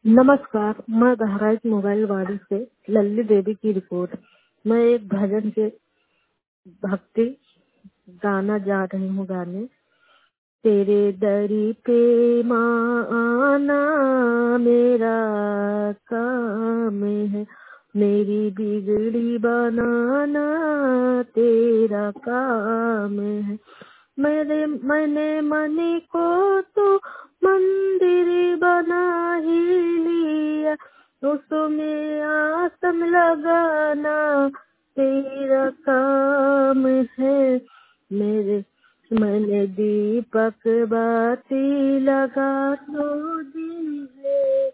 नमस्कार, मैं बहराइच मोबाइल वाड़ी से लल्ली देवी की रिपोर्ट। मैं एक भजन के भक्ति गाना जा रही हूँ गाने। तेरे दरी पे माँ आना मेरा काम है, मेरी बिगड़ी बनाना तेरा काम है। मैंने मनी को तो मंदिर बना ही लिया, उसमें आसन लगाना तेरा काम है। मैंने दीपक बाती लगा तो दी है,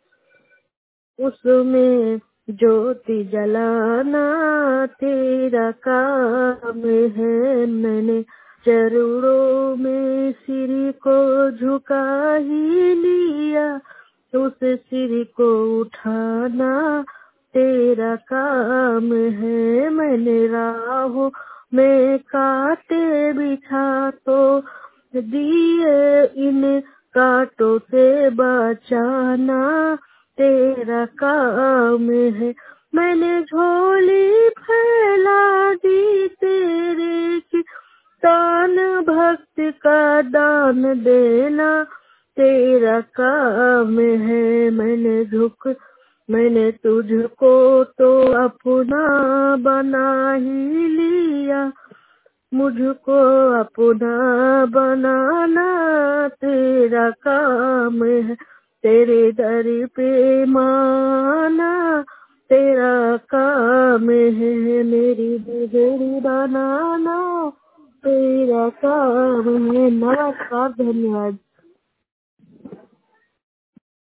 उसमें ज्योति जलाना तेरा काम है। मैंने चरणों में सिर को झुका ही लिया, उस सिर को उठाना तेरा काम है। मैंने राहों में कांटे बिछा तो दिए, इन कांटों से बचाना तेरा काम है। मैंने झोली फैला दी तेरे की, दान भक्त का दान देना तेरा काम है। मैंने तुझको तो अपना बना ही लिया, मुझको अपना बनाना तेरा काम है। तेरे दर पे माना तेरा काम है, मेरी बिगड़ी बनाना तेरा काम है। नमस्कार, धन्यवाद।